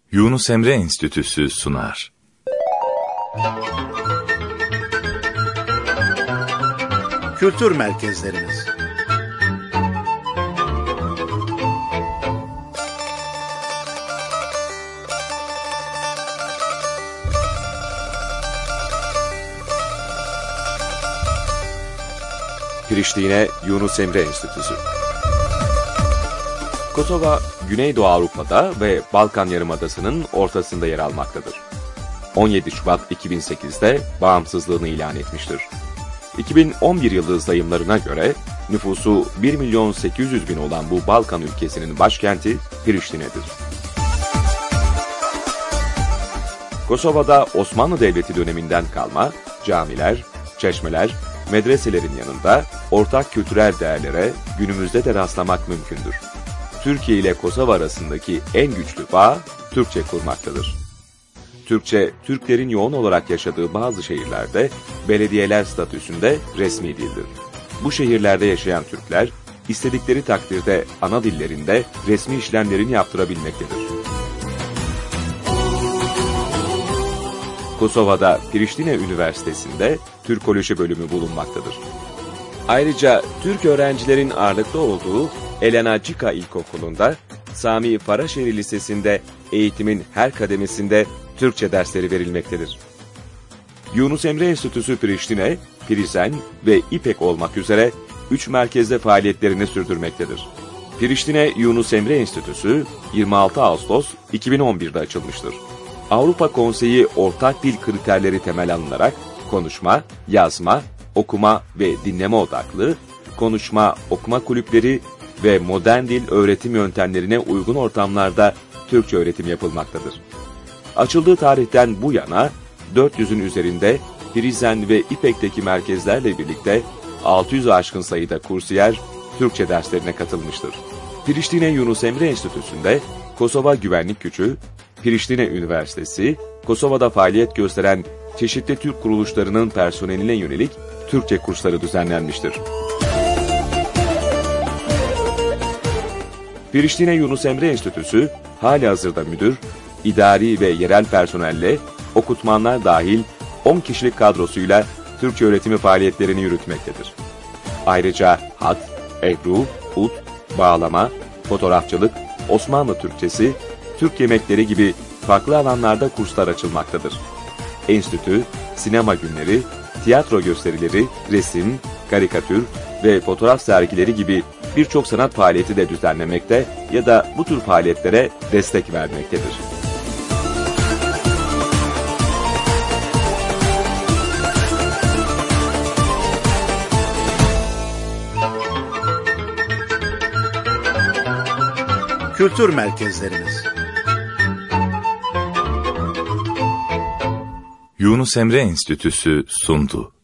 Yunus Emre Enstitüsü sunar. Kültür merkezlerimiz. Priştine Yunus Emre Enstitüsü. Kosova, Güneydoğu Avrupa'da ve Balkan Yarımadası'nın ortasında yer almaktadır. 17 Şubat 2008'de bağımsızlığını ilan etmiştir. 2011 yılı sayımlarına göre nüfusu 1.800.000 olan bu Balkan ülkesinin başkenti Priştine'dir. Kosova'da Osmanlı Devleti döneminden kalma camiler, çeşmeler, medreselerin yanında ortak kültürel değerlere günümüzde de rastlamak mümkündür. Türkiye ile Kosova arasındaki en güçlü bağ Türkçe kurmaktadır. Türkçe, Türklerin yoğun olarak yaşadığı bazı şehirlerde belediyeler statüsünde resmi dildir. Bu şehirlerde yaşayan Türkler, istedikleri takdirde ana dillerinde resmi işlemlerini yaptırabilmektedir. Kosova'da Priştine Üniversitesi'nde Türkoloji bölümü bulunmaktadır. Ayrıca Türk öğrencilerin ağırlıklı olduğu Elena Cika İlkokulu'nda, Sami Faraşehir Lisesi'nde eğitimin her kademesinde Türkçe dersleri verilmektedir. Yunus Emre Enstitüsü Priştine, Prizren ve İpek olmak üzere 3 merkezde faaliyetlerini sürdürmektedir. Priştine Yunus Emre Enstitüsü 26 Ağustos 2011'de açılmıştır. Avrupa Konseyi ortak dil kriterleri temel alınarak konuşma, yazma, okuma ve dinleme odaklı, konuşma, okuma kulüpleri ve modern dil öğretim yöntemlerine uygun ortamlarda Türkçe öğretim yapılmaktadır. Açıldığı tarihten bu yana 400'ün üzerinde Prizren ve İpek'teki merkezlerle birlikte 600'ü aşkın sayıda kursiyer Türkçe derslerine katılmıştır. Priştine Yunus Emre Enstitüsü'nde Kosova Güvenlik Gücü, Priştine Üniversitesi, Kosova'da faaliyet gösteren çeşitli Türk kuruluşlarının personeline yönelik Türkçe kursları düzenlenmiştir. Priştine Yunus Emre Enstitüsü, halihazırda müdür, idari ve yerel personelle, okutmanlar dahil 10 kişilik kadrosuyla Türkçe öğretimi faaliyetlerini yürütmektedir. Ayrıca hat, ebru, ud, bağlama, fotoğrafçılık, Osmanlı Türkçesi, Türk yemekleri gibi farklı alanlarda kurslar açılmaktadır. Enstitü, sinema günleri, tiyatro gösterileri, resim, karikatür ve fotoğraf sergileri gibi birçok sanat faaliyeti de düzenlemekte ya da bu tür faaliyetlere destek vermektedir. Kültür merkezlerimiz. Yunus Emre Enstitüsü sundu.